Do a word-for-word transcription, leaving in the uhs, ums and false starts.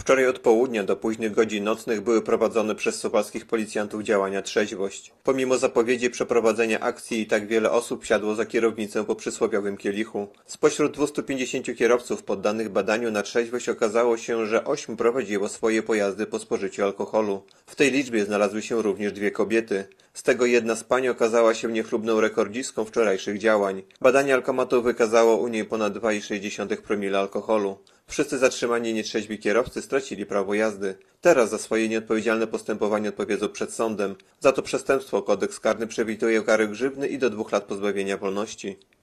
Wczoraj od południa do późnych godzin nocnych były prowadzone przez suwalskich policjantów działania Trzeźwość. Pomimo zapowiedzi przeprowadzenia akcji i tak wiele osób wsiadło za kierownicę po przysłowiowym kielichu. Spośród dwustu pięćdziesięciu kierowców poddanych badaniu na trzeźwość okazało się, że ośmiu prowadziło swoje pojazdy po spożyciu alkoholu. W tej liczbie znalazły się również dwie kobiety. Z tego jedna z pań okazała się niechlubną rekordzistką wczorajszych działań. Badanie alkomatu wykazało u niej ponad dwa przecinek sześć promila alkoholu. Wszyscy zatrzymani nietrzeźwi kierowcy stracili prawo jazdy. Teraz za swoje nieodpowiedzialne postępowanie odpowiedzą przed sądem. Za to przestępstwo kodeks karny przewiduje karę grzywny i do dwóch lat pozbawienia wolności.